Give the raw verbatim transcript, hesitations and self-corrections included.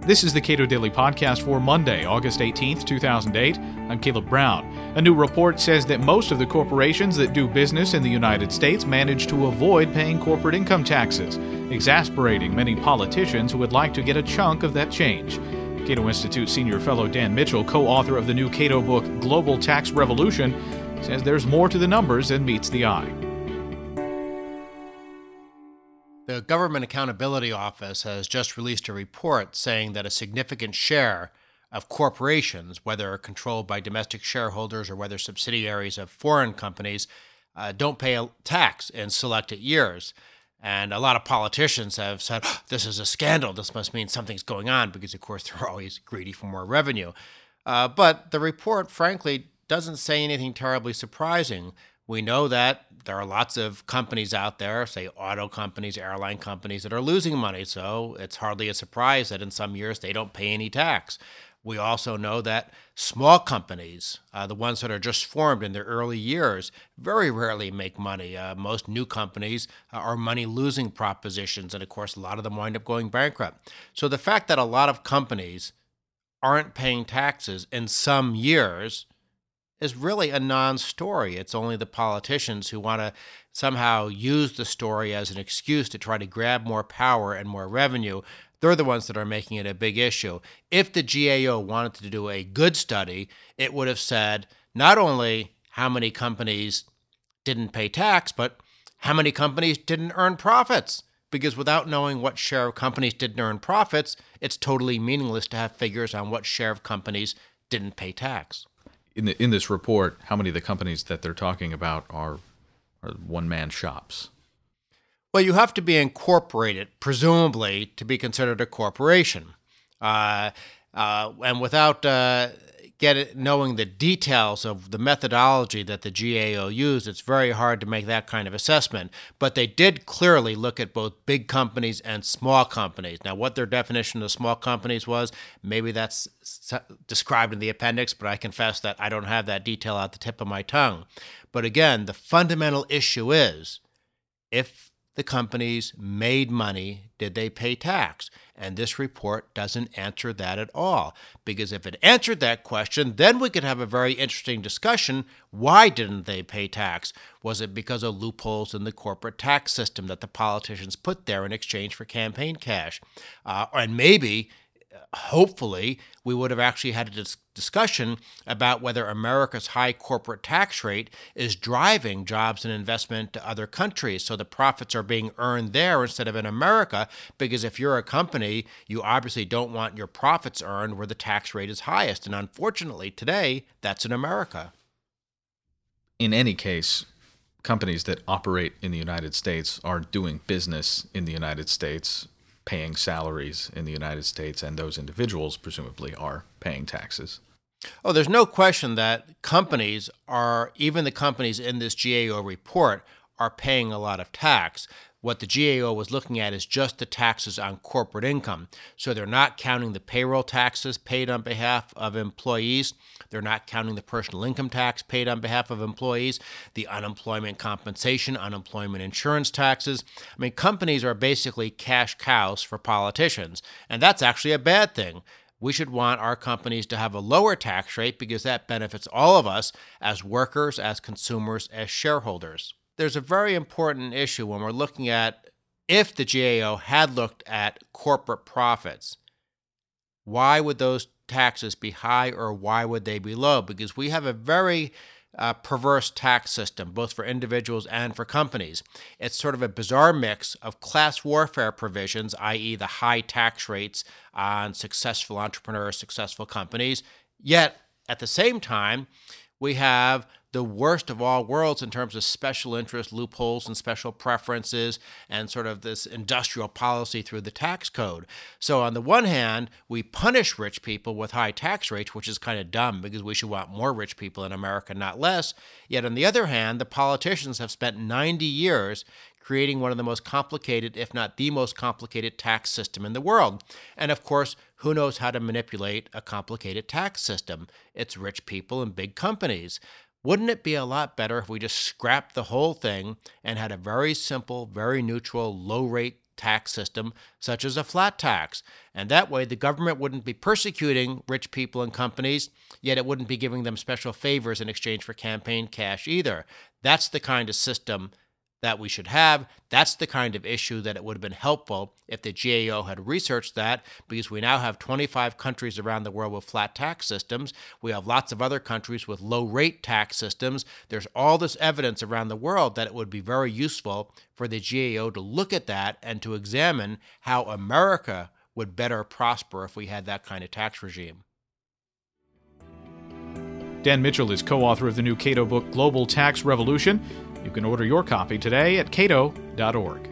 This is the Cato Daily Podcast for Monday, August eighteenth, two thousand eight. I'm Caleb Brown. A new report says that most of the corporations that do business in the United States manage to avoid paying corporate income taxes, exasperating many politicians who would like to get a chunk of that change. Cato Institute senior fellow Dan Mitchell, co-author of the new Cato book Global Tax Revolution, says there's more to the numbers than meets the eye. The Government Accountability Office has just released a report saying that a significant share of corporations, whether controlled by domestic shareholders or whether subsidiaries of foreign companies, uh, don't pay a tax in selected years. And a lot of politicians have said, oh, this is a scandal. This must mean something's going on because, of course, they're always greedy for more revenue. Uh, but the report, frankly, doesn't say anything terribly surprising. We know that there are lots of companies out there, say auto companies, airline companies, that are losing money, so it's hardly a surprise that in some years they don't pay any tax. We also know that small companies, uh, the ones that are just formed in their early years, very rarely make money. Uh, most new companies uh, are money-losing propositions, and of course a lot of them wind up going bankrupt. So the fact that a lot of companies aren't paying taxes in some years is really a non-story. It's only the politicians who want to somehow use the story as an excuse to try to grab more power and more revenue. They're the ones that are making it a big issue. If the G A O wanted to do a good study, it would have said not only how many companies didn't pay tax, but how many companies didn't earn profits. Because without knowing what share of companies didn't earn profits, it's totally meaningless to have figures on what share of companies didn't pay tax. In the, in this report, how many of the companies that they're talking about are, are one-man shops? Well, you have to be incorporated, presumably, to be considered a corporation. Uh, uh, and without uh, get it, knowing the details of the methodology that the G A O used, it's very hard to make that kind of assessment. But they did clearly look at both big companies and small companies. Now, what their definition of small companies was, maybe that's described in the appendix, but I confess that I don't have that detail at the tip of my tongue. But again, the fundamental issue is, if the companies made money, did they pay tax? And this report doesn't answer that at all. Because if it answered that question, then we could have a very interesting discussion. Why didn't they pay tax? Was it because of loopholes in the corporate tax system that the politicians put there in exchange for campaign cash? Uh, and maybe, hopefully, we would have actually had a dis- discussion about whether America's high corporate tax rate is driving jobs and investment to other countries, so the profits are being earned there instead of in America, because if you're a company, you obviously don't want your profits earned where the tax rate is highest, and unfortunately today, that's in America. In any case, companies that operate in the United States are doing business in the United States, paying salaries in the United States, and those individuals presumably are paying taxes. Oh, there's no question that companies are, even the companies in this G A O report, are paying a lot of tax. What the G A O was looking at is just the taxes on corporate income. So they're not counting the payroll taxes paid on behalf of employees. They're not counting the personal income tax paid on behalf of employees, the unemployment compensation, unemployment insurance taxes. I mean, companies are basically cash cows for politicians, and that's actually a bad thing. We should want our companies to have a lower tax rate because that benefits all of us as workers, as consumers, as shareholders. There's a very important issue when we're looking at if the G A O had looked at corporate profits. Why would those taxes be high or why would they be low? Because we have a very uh, perverse tax system, both for individuals and for companies. It's sort of a bizarre mix of class warfare provisions, that is the high tax rates on successful entrepreneurs, successful companies, yet at the same time, we have the worst of all worlds in terms of special interest loopholes and special preferences and sort of this industrial policy through the tax code. So on the one hand, we punish rich people with high tax rates, which is kind of dumb because we should want more rich people in America, not less. Yet on the other hand, the politicians have spent ninety years creating one of the most complicated, if not the most complicated tax system in the world. And of course, who knows how to manipulate a complicated tax system? It's rich people and big companies. Wouldn't it be a lot better if we just scrapped the whole thing and had a very simple, very neutral, low-rate tax system, such as a flat tax. And that way, the government wouldn't be persecuting rich people and companies, yet it wouldn't be giving them special favors in exchange for campaign cash either. That's the kind of system that we should have. That's the kind of issue that it would have been helpful if the G A O had researched that, because we now have twenty-five countries around the world with flat tax systems. We have lots of other countries with low-rate tax systems. There's all this evidence around the world that it would be very useful for the G A O to look at that and to examine how America would better prosper if we had that kind of tax regime. Dan Mitchell is co-author of the new Cato book, Global Tax Revolution. You can order your copy today at cato dot org.